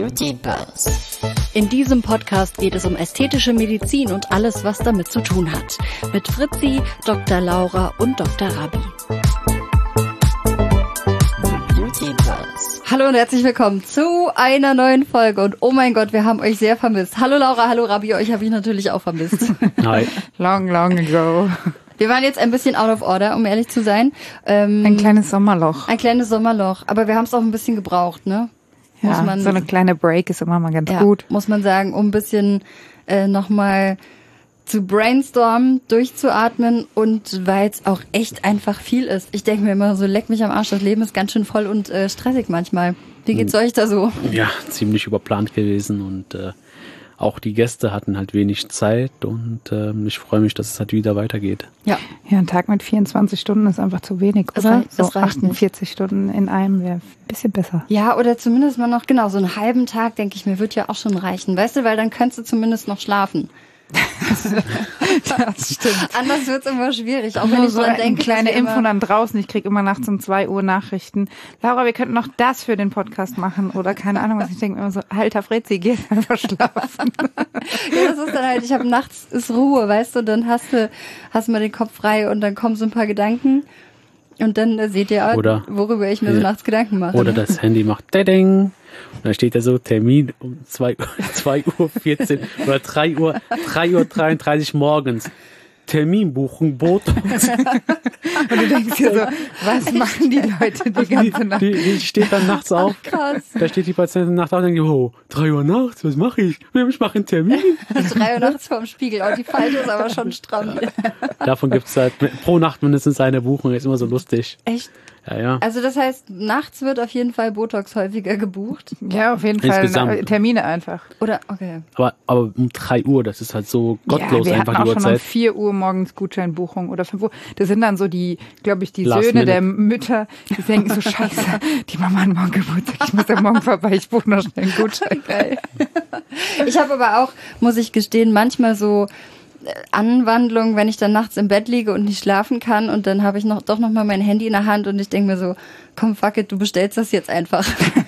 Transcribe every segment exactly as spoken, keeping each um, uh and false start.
Beauty Buzz. In diesem Podcast geht es um ästhetische Medizin und alles, was damit zu tun hat. Mit Fritzi, Doktor Laura und Doktor Rabi. Beauty Buzz. Hallo und herzlich willkommen zu einer neuen Folge. Und oh mein Gott, wir haben euch sehr vermisst. Hallo Laura, hallo Rabi, euch habe ich natürlich auch vermisst. Hi. Long, long ago. Wir waren jetzt ein bisschen out of order, um ehrlich zu sein. Ähm, Ein kleines Sommerloch. Ein kleines Sommerloch. Aber wir haben es auch ein bisschen gebraucht, ne? Ja, man, so eine kleine Break ist immer mal ganz ja, gut. Muss man sagen, um ein bisschen äh, nochmal zu brainstormen, durchzuatmen und weil es auch echt einfach viel ist. Ich denke mir immer so, leck mich am Arsch, das Leben ist ganz schön voll und äh, stressig manchmal. Wie geht's euch da so? Ja, ziemlich überplant gewesen und äh, auch die Gäste hatten halt wenig Zeit und ähm, ich freue mich, dass es halt wieder weitergeht. Ja. Ja, ein Tag mit vierundzwanzig Stunden ist einfach zu wenig, Das oder? reicht- das so reicht achtundvierzig Stunden in einem wäre ein bisschen besser. Ja, oder zumindest mal noch, genau, so einen halben Tag, denke ich mir, wird ja auch schon reichen. Weißt du, weil dann könntest du zumindest noch schlafen. Das stimmt. Anders wird's immer schwierig, auch wenn Nur ich so dran eine denke. kleine dass wir Info immer- dann draußen. Ich kriege immer nachts um zwei Uhr Nachrichten. Laura, wir könnten noch das für den Podcast machen oder keine Ahnung was. Ich denke mir immer so, alter Fritzi, geh jetzt einfach schlafen. Ja, das ist dann halt, ich habe nachts ist Ruhe, weißt du, dann hast du, hast mal den Kopf frei und dann kommen so ein paar Gedanken und dann äh, seht ihr, Oder- worüber ich mir so Ja. nachts Gedanken mache. Oder das Handy macht Dedeng und dann steht da so Termin um zwei Uhr vierzehn oder drei Uhr dreiunddreißig morgens. Terminbuchung, Botox. Und du denkst dir so, was machen die Leute die ganze Nacht? Die, die steht dann nachts auf. Krass. Da steht die Patientin nachts auf und denkt, oh, drei Uhr nachts, was mache ich? Ich mache einen Termin. Drei Uhr nachts vorm Spiegel, oh, die Falte ist aber schon stramm. Davon gibt es halt pro Nacht mindestens eine Buchung, ist immer so lustig. Echt? Ja, ja. Also das heißt, nachts wird auf jeden Fall Botox häufiger gebucht? Ja, auf jeden Fall Insgesamt. na, Termine einfach. Oder, okay. Aber, aber um drei Uhr, das ist halt so gottlos ja, wir einfach hatten die auch schon um Uhrzeit. vier Uhr morgens Gutscheinbuchung oder fünf Uhr. Das sind dann so die, glaube ich, die Last Söhne minute. der Mütter, die denken so, scheiße, die Mama hat morgen Geburtstag, ich muss ja morgen vorbei, ich buche noch schnell einen Gutschein. Geil. Ich habe aber auch, muss ich gestehen, manchmal so äh, Anwandlungen, wenn ich dann nachts im Bett liege und nicht schlafen kann und dann habe ich noch doch noch mal mein Handy in der Hand und ich denke mir so, komm, fuck it, du bestellst das jetzt einfach.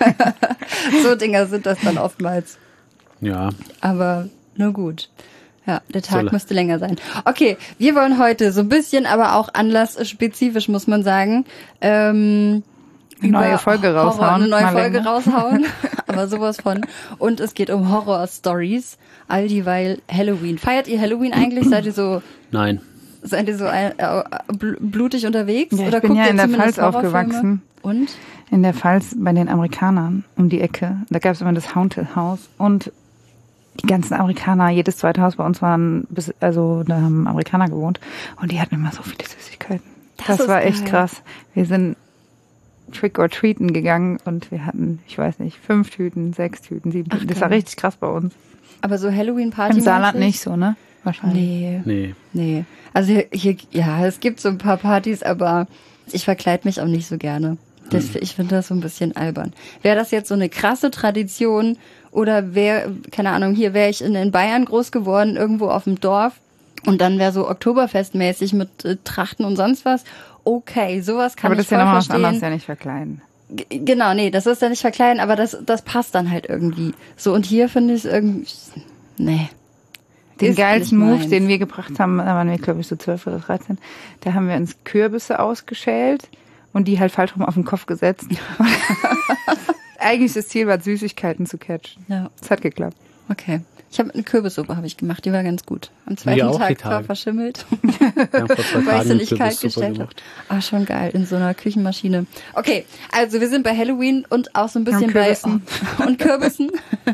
So Dinger sind das dann oftmals. Ja, Aber nur gut. Ja, der Tag So. müsste länger sein. Okay, wir wollen heute so ein bisschen, aber auch anlassspezifisch, muss man sagen, ähm, Eine neue über Folge Horror, raushauen, Eine neue mal Folge länger. raushauen, aber sowas von. Und es geht um Horror-Stories, all dieweil Halloween. Feiert ihr Halloween eigentlich? Seid ihr so, nein. seid ihr so äh, äh, bl- blutig unterwegs? Ja, ich Oder bin guckt ja ihr in der zumindest Pfalz Horrorfilme? aufgewachsen. Und? In der Pfalz bei den Amerikanern um die Ecke. Da gab es immer das Haunted House und die ganzen Amerikaner, jedes zweite Haus bei uns waren, bis, also da haben Amerikaner gewohnt und die hatten immer so viele Süßigkeiten. Das Das, ist war echt geil. krass. Wir sind Trick or Treaten gegangen und wir hatten, ich weiß nicht, fünf Tüten, sechs Tüten, sieben Tüten. Das war geil. richtig krass bei uns. Aber so Halloween-Party Im Saarland nicht so, ne? Wahrscheinlich. Nee. Nee. Nee, also hier, hier, ja, es gibt so ein paar Partys, aber ich verkleide mich auch nicht so gerne. Das, ich finde das so ein bisschen albern. Wäre das jetzt so eine krasse Tradition oder wäre, keine Ahnung, hier wäre ich in, in Bayern groß geworden, irgendwo auf dem Dorf und dann wäre so Oktoberfestmäßig mit äh, Trachten und sonst was. Okay, sowas kann Aber ich das ist ja voll nochmal was verstehen. anderes, ja nicht verkleiden. G- Genau, nee, das ist ja nicht verkleiden, aber das, das passt dann halt irgendwie. So, und hier finde ich es irgendwie, nee. Den Ist geilsten nicht Move, meins. den wir gebracht haben, da waren wir, glaube ich, so zwölf oder dreizehn, da haben wir uns Kürbisse ausgeschält und die halt falsch rum auf den Kopf gesetzt. Eigentlich das Ziel war, Süßigkeiten zu catchen. Ja. Das hat geklappt. Okay. Ich habe eine Kürbissuppe habe ich gemacht, die war ganz gut. Am zweiten Wir auch die Tag war Tage. verschimmelt, Wir haben vor zwei weil ich Tagen sie eine nicht kalt Kürbissuppe gestellt habe. gemacht. Ah, schon geil, in so einer Küchenmaschine. Okay, also wir sind bei Halloween und auch so ein bisschen Und bei Kürbissen. oh, und Kürbissen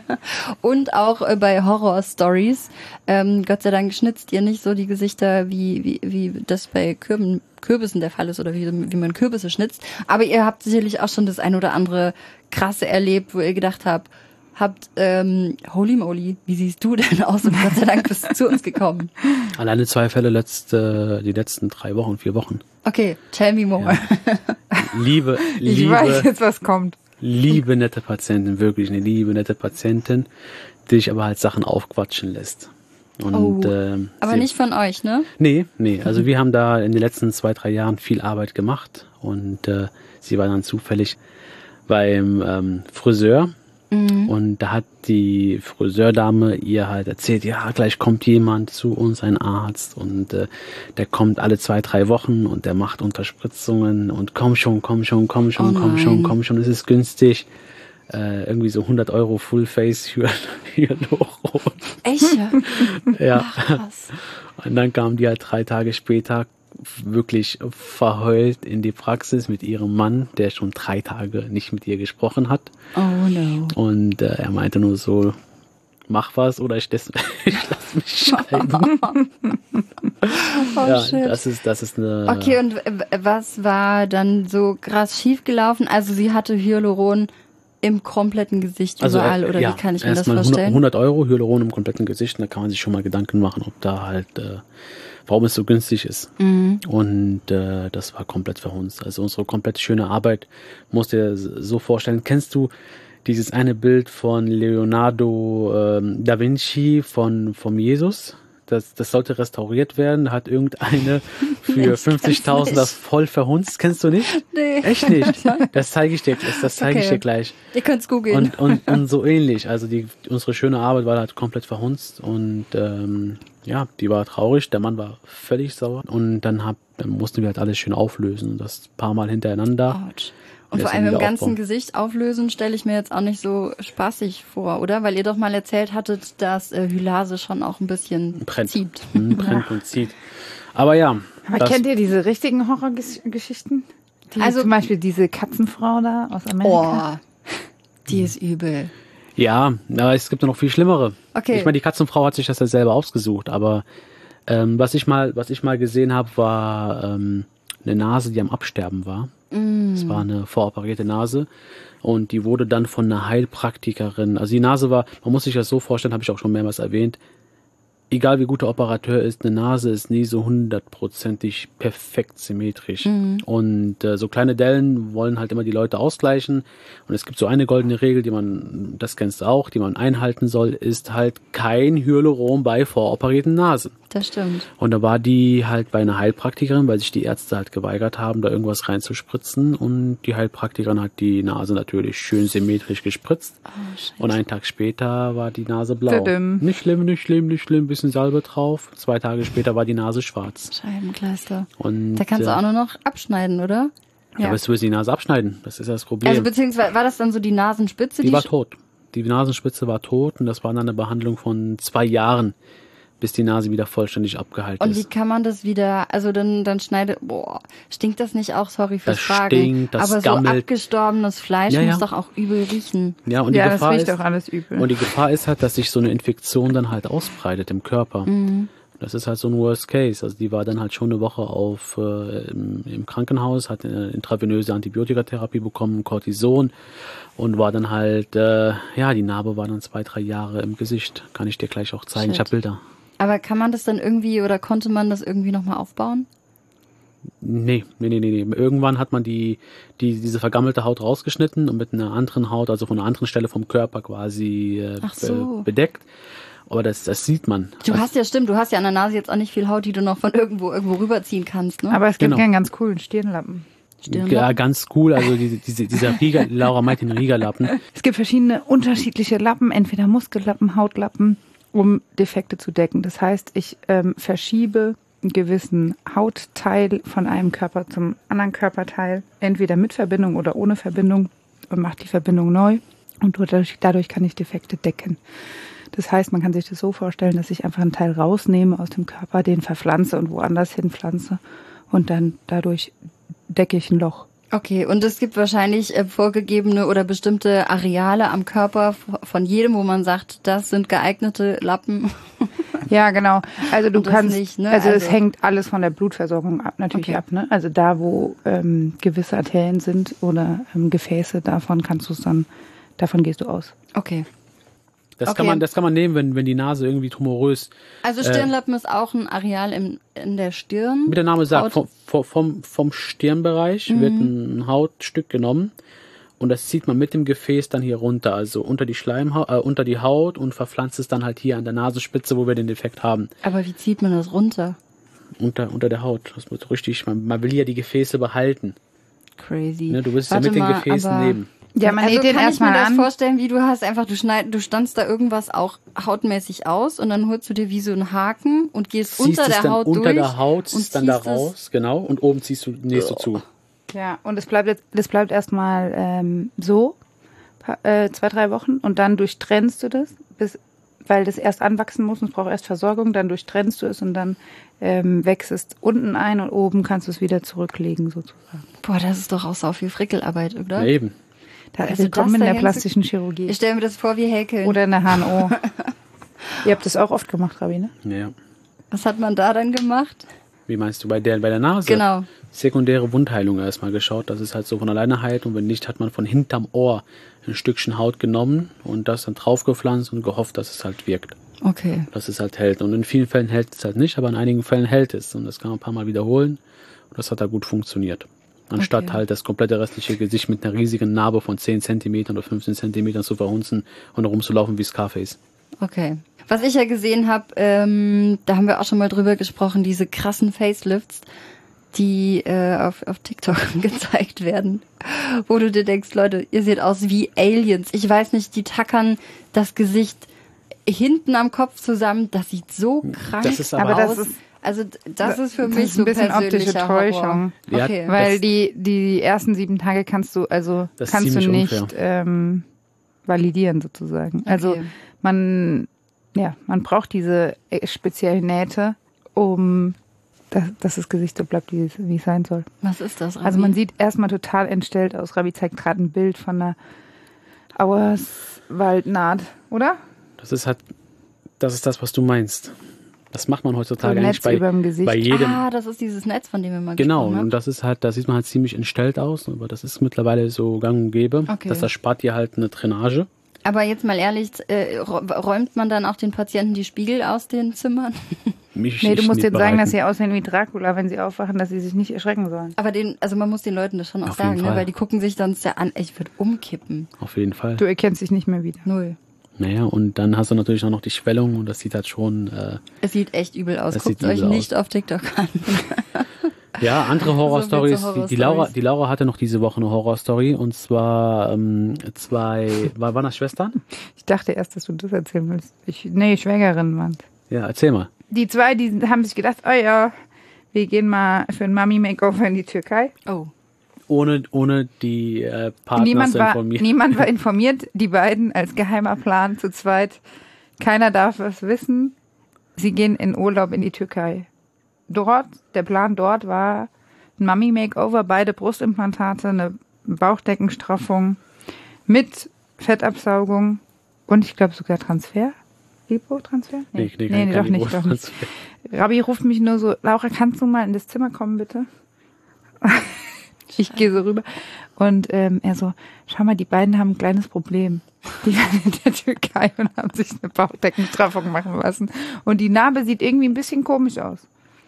und auch äh, bei Horror-Stories. Ähm, Gott sei Dank schnitzt ihr nicht so die Gesichter, wie wie wie das bei Kürben, Kürbissen der Fall ist oder wie, wie man Kürbisse schnitzt. Aber ihr habt sicherlich auch schon das ein oder andere krasse erlebt, wo ihr gedacht habt, habt, ähm, holy moly, wie siehst du denn aus? Und Gott sei Dank bist du zu uns gekommen. Alleine zwei Fälle letzte, die letzten drei Wochen, vier Wochen. Okay, tell me more. Liebe, Ich liebe, weiß jetzt, was kommt. liebe nette Patientin, wirklich eine liebe nette Patientin, die sich aber halt Sachen aufquatschen lässt. Und, Oh, ähm, aber sie, nicht von euch, ne? Nee, nee. Also wir haben da in den letzten zwei, drei Jahren viel Arbeit gemacht und äh, sie war dann zufällig beim ähm, Friseur Mhm. Und da hat die Friseurdame ihr halt erzählt, ja, gleich kommt jemand zu uns, ein Arzt, und äh, der kommt alle zwei, drei Wochen und der macht Unterspritzungen und komm schon, komm schon, komm schon, Oh komm schon, nein. komm schon, es ist günstig. Äh, irgendwie so hundert Euro Fullface für Hyaluron. Echt? Ja. Ach, krass. Und dann kam die halt drei Tage später wirklich verheult in die Praxis mit ihrem Mann, der schon drei Tage nicht mit ihr gesprochen hat. Oh no. Und äh, er meinte nur so, mach was oder ich, lass, ich lass mich scheiden. Oh Ja, shit. das ist, das ist eine... Okay, und w- was war dann so krass schiefgelaufen? Also sie hatte Hyaluron im kompletten Gesicht überall, äh, oder ja, wie kann ich mir das erstmal vorstellen? hundert Euro Hyaluron im kompletten Gesicht, und da kann man sich schon mal Gedanken machen, ob da halt, äh, warum es so günstig ist. Mhm. Und äh, das war komplett verhunzt. Also unsere komplett schöne Arbeit, musst du dir so vorstellen. Kennst du dieses eine Bild von Leonardo ähm, da Vinci von vom Jesus? Das, das sollte restauriert werden, hat irgendeine für Ich fünfzigtausend kenn's das nicht. voll verhunzt. Kennst du nicht? Nee. Echt nicht? Das zeige ich dir, das, das zeige ich Okay. dir gleich. Ihr könnt's googeln. Und, und, und so ähnlich. Also die, unsere schöne Arbeit war halt komplett verhunzt, und ähm, ja, die war traurig. Der Mann war völlig sauer, und dann, hab, dann mussten wir halt alles schön auflösen. Das paar Mal hintereinander. Autsch. Und Und vor erst allem dann im wieder ganzen aufbauen. Gesicht auflösen stelle ich mir jetzt auch nicht so spaßig vor, oder? Weil ihr doch mal erzählt hattet, dass äh, Hylase schon auch ein bisschen Brennt. zieht. Mhm, brennt und zieht. Aber ja. Aber das- kennt ihr diese richtigen Horrorgeschichten? Die, Also- zum Beispiel diese Katzenfrau da aus Amerika. Oh, die ist übel. Ja, aber es gibt ja noch viel schlimmere. Okay. Ich meine, die Katzenfrau hat sich das ja selber ausgesucht, aber ähm, was ich mal, was ich mal gesehen habe, war ähm, eine Nase, die am Absterben war. Mm. Das war eine voroperierte Nase, und die wurde dann von einer Heilpraktikerin, also die Nase war, man muss sich das so vorstellen, habe ich auch schon mehrmals erwähnt, egal wie gut der Operateur ist, eine Nase ist nie so hundertprozentig perfekt symmetrisch. Und äh, so kleine Dellen wollen halt immer die Leute ausgleichen. Und es gibt so eine goldene Regel, die man, das kennst du auch, die man einhalten soll, ist halt kein Hyaluron bei voroperierten Nasen. Das stimmt. Und da war die halt bei einer Heilpraktikerin, weil sich die Ärzte halt geweigert haben, da irgendwas reinzuspritzen. Und die Heilpraktikerin hat die Nase natürlich schön symmetrisch gespritzt. Oh, shit. Und einen Tag später war die Nase blau. Tadam. Nicht schlimm, nicht schlimm, nicht schlimm, bisschen Salbe drauf. Zwei Tage später war die Nase schwarz. Scheibenkleister. Und, Da kannst du äh, auch nur noch abschneiden, oder? Ja, aber es willst du die Nase abschneiden. Das ist das Problem. Also beziehungsweise war das dann so die Nasenspitze? die war sch- tot. Die Nasenspitze war tot, und das war dann eine Behandlung von zwei Jahren, bis die Nase wieder vollständig abgeheilt Und wie ist. kann man das wieder, also dann, dann schneidet, boah, stinkt das nicht auch, sorry fürs Das Fragen, stinkt, das aber gammelt. so abgestorbenes Fleisch Ja, ja. muss doch auch übel riechen. Ja, und die Ja, das Gefahr riecht ist, auch alles übel. und die Gefahr ist halt, dass sich so eine Infektion dann halt ausbreitet im Körper. Mhm. Das ist halt so ein Worst Case. Also die war dann halt schon eine Woche auf äh, im, im Krankenhaus, hat eine intravenöse Antibiotikatherapie bekommen, Cortison, und war dann halt, äh, ja, die Narbe war dann zwei, drei Jahre im Gesicht. Kann ich dir gleich auch zeigen. Shit. Ich habe Bilder. Aber kann man das dann irgendwie oder konnte man das irgendwie nochmal aufbauen? Nee, nee, nee, nee, nee. Irgendwann hat man die, die, diese vergammelte Haut rausgeschnitten und mit einer anderen Haut, also von einer anderen Stelle vom Körper quasi äh, Ach so. be- bedeckt. Aber das, das sieht man. Du Also, hast ja, stimmt, du hast ja an der Nase jetzt auch nicht viel Haut, die du noch von irgendwo irgendwo rüberziehen kannst, ne? Aber es gibt Genau. ja einen ganz coolen Stirnlappen. Stirnlappen? ja, ganz cool. Also diese, diese, dieser Rieger, Laura meint den Riegerlappen. Es gibt verschiedene unterschiedliche Lappen, entweder Muskellappen, Hautlappen, um Defekte zu decken. Das heißt, ich ähm, verschiebe einen gewissen Hautteil von einem Körper zum anderen Körperteil, entweder mit Verbindung oder ohne Verbindung, und mache die Verbindung neu, und dadurch, dadurch kann ich Defekte decken. Das heißt, man kann sich das so vorstellen, dass ich einfach einen Teil rausnehme aus dem Körper, den verpflanze und woanders hinpflanze, und dann dadurch decke ich ein Loch. Okay, und es gibt wahrscheinlich äh, vorgegebene oder bestimmte Areale am Körper v- von jedem, wo man sagt, das sind geeignete Lappen. Ja, genau. Also du Und das kannst, nicht, ne? also, es Also- hängt alles von der Blutversorgung ab, natürlich Okay. ab, ne? Also da, wo ähm, gewisse Arterien sind oder ähm, Gefäße, davon kannst du es dann, davon gehst du aus. Okay. Das Okay. kann man, das kann man nehmen, wenn, wenn die Nase irgendwie tumorös, Also Stirnlappen ist auch ein Areal im, in der Stirn. wie der Name sagt, Haut- vom, vom, vom Stirnbereich wird ein Hautstück genommen, und das zieht man mit dem Gefäß dann hier runter, also unter die Schleimhaut, äh, unter die Haut, und verpflanzt es dann halt hier an der Nasenspitze, wo wir den Defekt haben, Aber wie zieht man das runter? unter, unter der Haut. Das wird richtig, man, man will ja die Gefäße behalten. crazy. Ne, du bist ja Warte mit den mal, Gefäßen aber- neben. Ja, man also näht den kann ich mir erstmal das an. vorstellen, wie du hast einfach, du schneid, du standst da irgendwas auch hautmäßig aus und dann holst du dir wie so einen Haken und gehst Ziehst unter es der dann Haut unter durch der Haut, und ziehst dann da ziehst es- raus, genau, und oben ziehst du, nähst du zu. Ja, und es bleibt jetzt, das bleibt erstmal ähm, so pa- äh, zwei, drei Wochen und dann durchtrennst du das, bis, weil das erst anwachsen muss und es braucht erst Versorgung, dann durchtrennst du es und dann ähm, wächst es unten ein und oben kannst du es wieder zurücklegen sozusagen. Boah, das ist doch auch sau viel Frickelarbeit, oder? Ja, eben. Da Also willkommen das in der dahin zu- plastischen Chirurgie. Ich stelle mir das vor wie Häkeln. Oder in der H N O. Ihr habt das auch oft gemacht, Rabi, ne? Ja. Was hat man da dann gemacht? Wie meinst du, bei der, bei der Nase? Genau. Sekundäre Wundheilung erstmal geschaut, dass es halt so von alleine heilt und wenn nicht, hat man von hinterm Ohr ein Stückchen Haut genommen und das dann draufgepflanzt und gehofft, dass es halt wirkt, Okay. dass es halt hält. Und in vielen Fällen hält es halt nicht, aber in einigen Fällen hält es und das kann man ein paar Mal wiederholen und das hat da gut funktioniert. Anstatt Okay. halt das komplette restliche Gesicht mit einer riesigen Narbe von zehn Zentimetern oder fünfzehn Zentimetern zu verhunzen und rumzulaufen wie Scarface. Okay. Was ich ja gesehen habe, ähm, da haben wir auch schon mal drüber gesprochen, diese krassen Facelifts, die äh, auf, auf TikTok gezeigt werden, wo du dir denkst, Leute, ihr seht aus wie Aliens. Ich weiß nicht, die tackern das Gesicht hinten am Kopf zusammen. Das sieht so krank Das ist aber Aber das aus. ist- also das ist für das mich ist so ein bisschen optische persönlicher Täuschung. Horror. Ja, Okay. Weil Das- die, die ersten sieben Tage kannst du, also Das ist kannst du ziemlich nicht ähm, validieren sozusagen. Also Okay. man, ja, man braucht diese äh, speziellen Nähte, um dass, dass das Gesicht so bleibt, wie es, wie es sein soll. Was ist das? Also man sieht erstmal total entstellt aus. Rabi zeigt gerade ein Bild von einer Auerswaldnaht, oder? Das ist halt, das ist das, was du meinst. Das macht man So heutzutage ein eigentlich Netz bei, überm Gesicht. bei jedem. Ah, das ist dieses Netz, von dem wir mal Genau, gesprochen haben. und das ist halt, da sieht man halt ziemlich entstellt aus, aber das ist mittlerweile so gang und gäbe. Okay. Das erspart dir halt eine Drainage. Aber jetzt mal ehrlich, äh, räumt man dann auch den Patienten die Spiegel aus den Zimmern? Mich Nee, du ich musst nicht jetzt sagen, dass behalten. sie aussehen wie Dracula, wenn sie aufwachen, dass sie sich nicht erschrecken sollen. Aber den, also man muss den Leuten das schon auch Auf jeden sagen, ne? Fall. Weil die gucken sich sonst ja an, ich würde umkippen. Auf jeden Fall. Du erkennst dich nicht mehr wieder. Null. Naja, und dann hast du natürlich auch noch die Schwellung und das sieht halt schon, äh, Es sieht echt übel aus. Es Guckt sieht euch übel nicht auf TikTok an. ja, andere Horrorstories. So viel zu die, die, Laura, Horrorstories. die Laura hatte noch diese Woche eine Horrorstory und zwar ähm, zwei, war, waren das Schwestern? Ich dachte erst, dass du das erzählen willst. Ich, nee, Schwägerin waren. Ja, erzähl mal. Die zwei, die haben sich gedacht, oh ja, wir gehen mal für ein Mami-Makeover in die Türkei. Oh. Ohne, ohne die äh, Partner Niemand zu war, informieren. niemand war informiert, die beiden als geheimer Plan zu zweit. Keiner darf was wissen. Sie gehen in Urlaub in die Türkei. Dort, der Plan dort war ein Mami-Makeover, beide Brustimplantate, eine Bauchdeckenstraffung mit Fettabsaugung und ich glaube sogar Transfer. Lipo-Transfer? Nee, nee, nee, kein- doch kein nicht, doch nicht. Lipo-Transfer. Rabi ruft mich nur so, Laura, kannst du mal in das Zimmer kommen, bitte? Ich gehe so rüber. Und ähm, er so, schau mal, die beiden haben ein kleines Problem. Die waren in der Türkei und haben sich eine Bauchdeckenstraffung machen lassen. Und die Narbe sieht irgendwie ein bisschen komisch aus.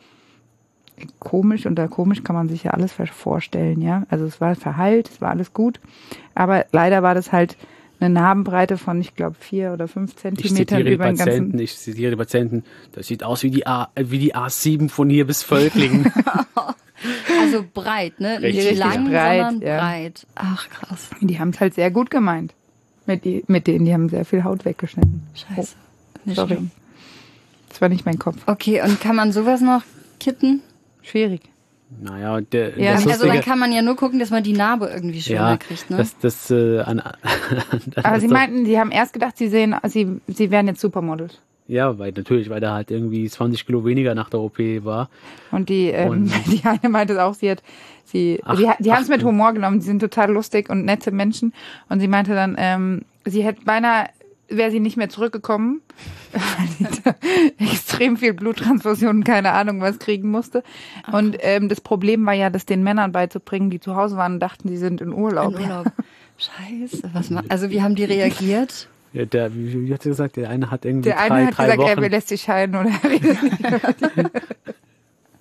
Komisch, unter komisch kann man sich ja alles vorstellen, ja. Also es war verheilt, es war alles gut. Aber leider war das halt eine Narbenbreite von, ich glaube, vier oder fünf Ich Zentimetern zitiere die über den Patienten, ganzen... ich zitiere die Patienten, das sieht aus wie die, A, äh, wie die A sieben von hier bis Völklingen. Also breit, ne? Richtig, Nicht richtig lang, breit, sondern ja. breit. Ach, krass. Die haben es halt sehr gut gemeint. Mit, die, mit denen, die haben sehr viel Haut weggeschnitten. Scheiße. Oh, Nicht sorry. schlimm. Das war nicht mein Kopf. Okay, und kann man sowas noch kitten? Schwierig. Naja, der, Ja, das Also dann Lustige, kann man ja nur gucken, dass man die Narbe irgendwie schöner ja, kriegt, ne? das, das, äh, an, Aber sie das- meinten, sie haben erst gedacht, sie sehen, sie, sie wären jetzt Supermodels. Ja, weil natürlich, weil der halt irgendwie zwanzig Kilo weniger nach der O P war. Und die, ähm, Und- die eine meinte auch, sie hat, sie, Ach, die, die haben es ach, mit Humor genommen, die sind total lustig und nette Menschen. Und sie meinte dann, ähm, sie hätte beinahe, wäre sie nicht mehr zurückgekommen, weil sie da extrem viel Bluttransfusionen, keine Ahnung was kriegen musste. Und ähm, das Problem war ja, das den Männern beizubringen, die zu Hause waren und dachten, sie sind in Urlaub. In Urlaub. Scheiße, was ma Also wie haben die reagiert? Ja, der, wie, wie hat sie gesagt, der eine hat irgendwie Der eine drei, hat drei gesagt, Wochen. er lässt sich scheiden oder er redet nicht mehr mit dir.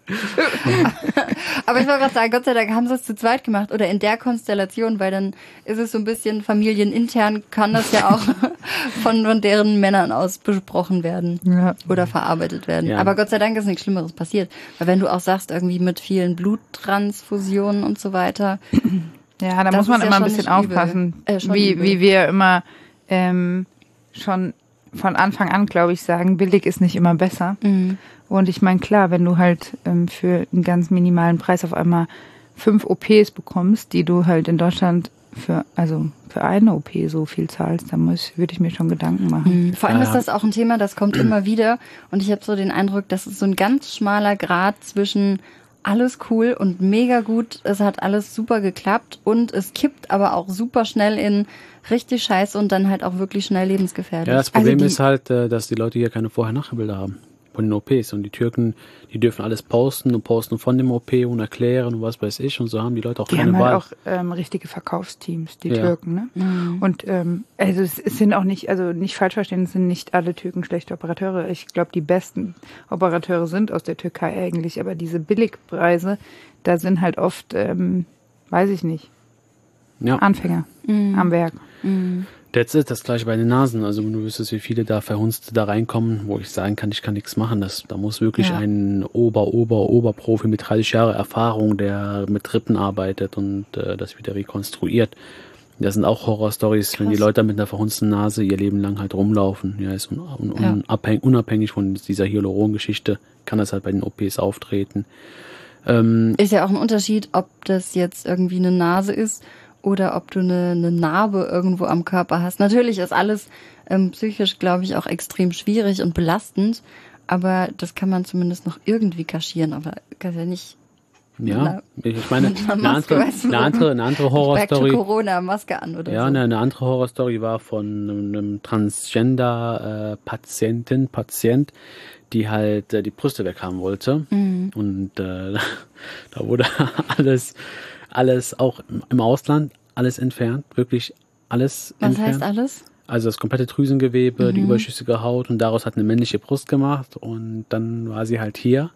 Aber ich wollte gerade sagen, Gott sei Dank haben sie es zu zweit gemacht oder in der Konstellation, weil dann ist es so ein bisschen familienintern, kann das ja auch von, von deren Männern aus besprochen werden Ja. oder verarbeitet werden. Ja. Aber Gott sei Dank ist nichts Schlimmeres passiert. Weil wenn du auch sagst, irgendwie mit vielen Bluttransfusionen und so weiter, Ja, da Das muss man ist ja immer ein schon bisschen nicht übel. aufpassen, Äh, schon wie, übel. wie wir immer ähm, schon von Anfang an, glaube ich, sagen, billig ist nicht immer besser. Mhm. Und ich meine, klar, wenn du halt ähm, für einen ganz minimalen Preis auf einmal fünf O Ps bekommst, die du halt in Deutschland für, also für eine O P so viel zahlst, dann muss, würde ich mir schon Gedanken machen. Mhm. Vor allem Ja. ist das auch ein Thema, das kommt immer wieder. Und ich habe so den Eindruck, das ist so ein ganz schmaler Grat zwischen alles cool und mega gut, es hat alles super geklappt und es kippt aber auch super schnell in richtig scheiße und dann halt auch wirklich schnell lebensgefährlich. Ja, das Problem also die, ist halt, äh, dass die Leute hier keine Vorher-Nachher-Bilder haben von den O Ps. Und die Türken, die dürfen alles posten und posten von dem O P und erklären und was weiß ich. Und so haben die Leute auch Die keine haben Wahl. halt auch ähm, richtige Verkaufsteams, die Ja. Türken, ne? Mhm. Und ähm, also es, es sind auch nicht, also nicht falsch verstehen, es sind nicht alle Türken schlechte Operateure. Ich glaube, die besten Operateure sind aus der Türkei eigentlich, aber diese Billigpreise, da sind halt oft, ähm, weiß ich nicht, ja. Anfänger am Werk. That's it, das gleiche bei den Nasen. Also wenn du wüsstest, wie viele da Verhunzte da reinkommen, wo ich sagen kann, ich kann nichts machen. Das, da muss wirklich Ja. ein Ober, Ober, Oberprofi mit dreißig Jahre Erfahrung, der mit Rippen arbeitet und äh, das wieder rekonstruiert. Das sind auch Horrorstories, wenn die Krass. Leute mit einer verhunzten Nase ihr Leben lang halt rumlaufen. Ja, ist un, un, Ja. unabhängig, unabhängig von dieser Hyaluron-Geschichte kann das halt bei den O Ps auftreten. Ähm, ist ja auch ein Unterschied, ob das jetzt irgendwie eine Nase ist oder ob du eine, eine Narbe irgendwo am Körper hast. Natürlich ist alles ähm, psychisch, glaube ich, auch extrem schwierig und belastend, aber das kann man zumindest noch irgendwie kaschieren, aber kann ja nicht. ja, ich meine, mit einer eine Maske, andere, weißt du, eine andere, eine andere Back to Horrorstory. Corona, Maske an oder Ja, so. eine, eine andere Horrorstory war von einem Transgender-Patientin, Patient, die halt äh, die Brüste weghaben wollte. Mhm. Und äh, da wurde alles, alles auch im, im Ausland, alles entfernt, wirklich alles Was entfernt. heißt alles? Also das komplette Drüsengewebe, Mhm. die überschüssige Haut und daraus hat eine männliche Brust gemacht und dann war sie halt hier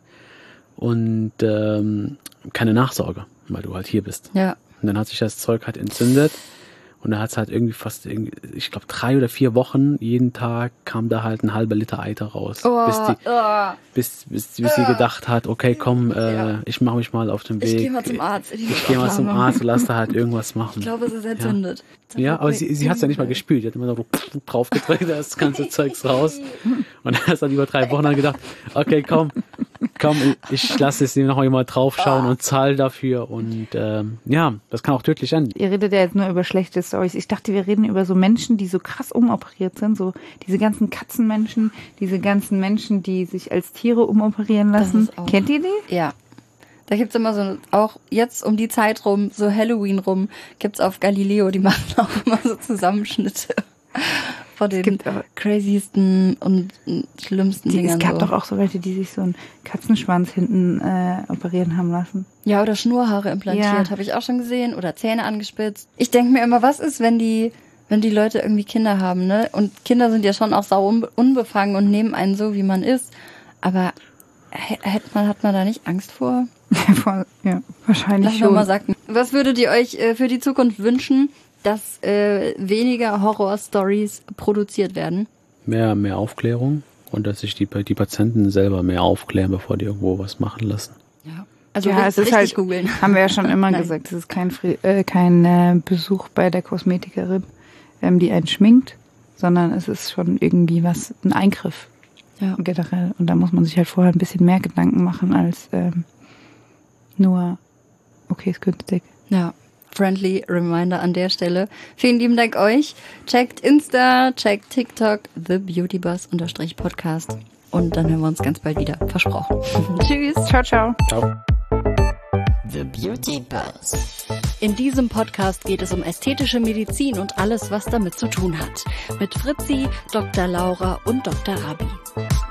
und ähm, keine Nachsorge, weil du halt hier bist. Ja. Und dann hat sich das Zeug halt entzündet und da hat es halt irgendwie fast, irgendwie, ich glaube drei oder vier Wochen, jeden Tag kam da halt ein halber Liter Eiter raus. Oh, bis, die, oh. bis, bis, bis sie gedacht hat, okay, komm, äh, Ja. ich mache mich mal auf den Weg. Ich gehe mal zum Arzt. Ich gehe mal zum Arzt und lass da halt irgendwas machen. Ich glaube, es ist entzündet. Ja, aber sie, sie hat es ja nicht mal gespült. Die hat immer so drauf gedrückt, das ganze Zeugs raus. Und dann hat dann über drei Wochen dann gedacht, okay, komm, komm, ich lasse es ihm noch mal draufschauen und zahle dafür. Und ähm, ja, das kann auch tödlich enden. Ihr redet ja jetzt nur über schlechte Storys. Ich dachte, wir reden über so Menschen, die so krass umoperiert sind. So diese ganzen Katzenmenschen, diese ganzen Menschen, die sich als Tiere umoperieren Das lassen. ist auch- Kennt ihr die? Ja. Da gibt's immer so, auch jetzt um die Zeit rum, so Halloween rum, gibt's auf Galileo, die machen auch immer so Zusammenschnitte von den gibt auch- craziesten und schlimmsten die Dingern. es gab so. doch auch so Leute, die sich so einen Katzenschwanz hinten äh, operieren haben lassen. Ja, oder Schnurhaare implantiert, Ja. habe ich auch schon gesehen. Oder Zähne angespitzt. Ich denke mir immer, was ist, wenn die, wenn die Leute irgendwie Kinder haben, ne? Und Kinder sind ja schon auch sau unbe- unbefangen und nehmen einen so, wie man ist. Aber hä- hätt man, hat man da nicht Angst vor? Voll, ja, wahrscheinlich Lass mir schon. mal sagen. Was würdet ihr euch äh, für die Zukunft wünschen, dass äh, weniger Horror-Stories produziert werden? Mehr, mehr Aufklärung und dass sich die, die Patienten selber mehr aufklären, bevor die irgendwo was machen lassen. Ja. Also ja, richtig, es ist richtig halt, googeln. haben wir ja schon immer Nein. gesagt, es ist kein, Fri- äh, kein äh, Besuch bei der Kosmetikerin, ähm, die einen schminkt, sondern es ist schon irgendwie was, ein Eingriff Ja. generell. Und da muss man sich halt vorher ein bisschen mehr Gedanken machen als ähm, nur, okay, ist günstig. Ja, friendly Reminder an der Stelle. Vielen lieben Dank euch. Checkt Insta, checkt TikTok, The Beauty Buzz unterstrich Podcast. Und dann hören wir uns ganz bald wieder. Versprochen. Tschüss. Ciao, ciao. Ciao. The Beauty Buzz. In diesem Podcast geht es um ästhetische Medizin und alles, was damit zu tun hat. Mit Fritzi, Doktor Laura und Doktor Abi.